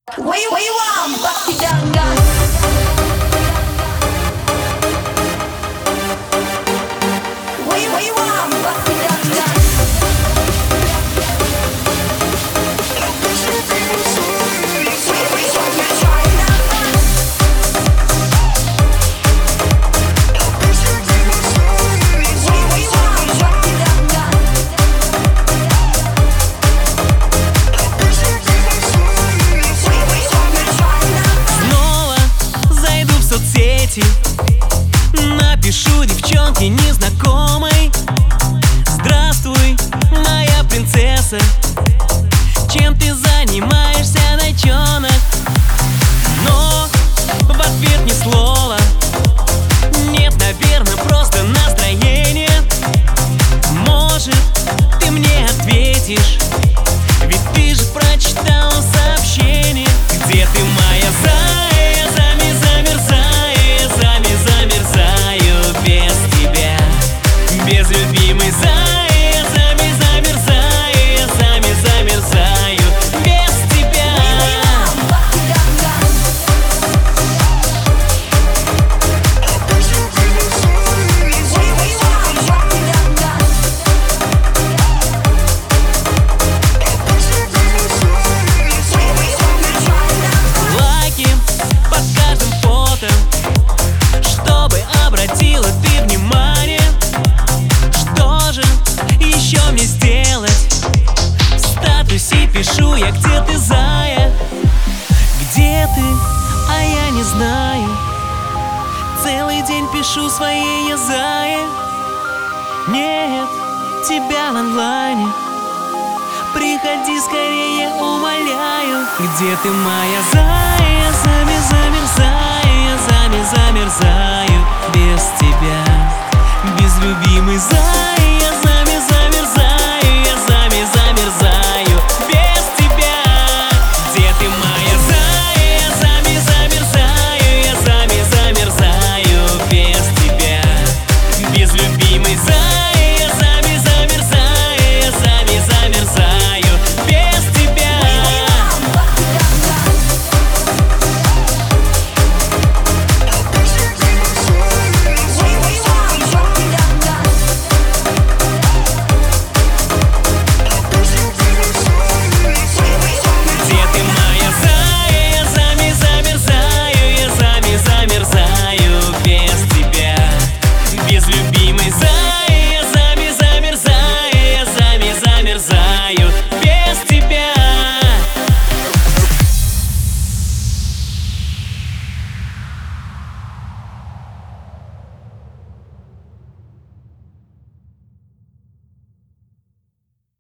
What you want? Rock it down, down. What you want? Rock it down, down. Напишу девчонке незнакомой: здравствуй, моя принцесса, чем ты занимаешься, дочонок? Но в ответ ни слова. Нет, наверное, просто настроение. Может, ты мне ответишь, ведь ты же прочитал сообщение. Где ты, моя зая, замерзаю без тебя, без любимой зая, замерзаю без тебя. Лайки под каждым фото, чтобы обратила ты внимание. Что же еще мне сделать? В статусе пишу я: где ты, зая? Где ты, а я не знаю. Целый день пишу своей я зае. Нет тебя в онлайне, приходи скорее, умоляю. Где ты, моя зая, замерзаю без тебя, без любимой зая.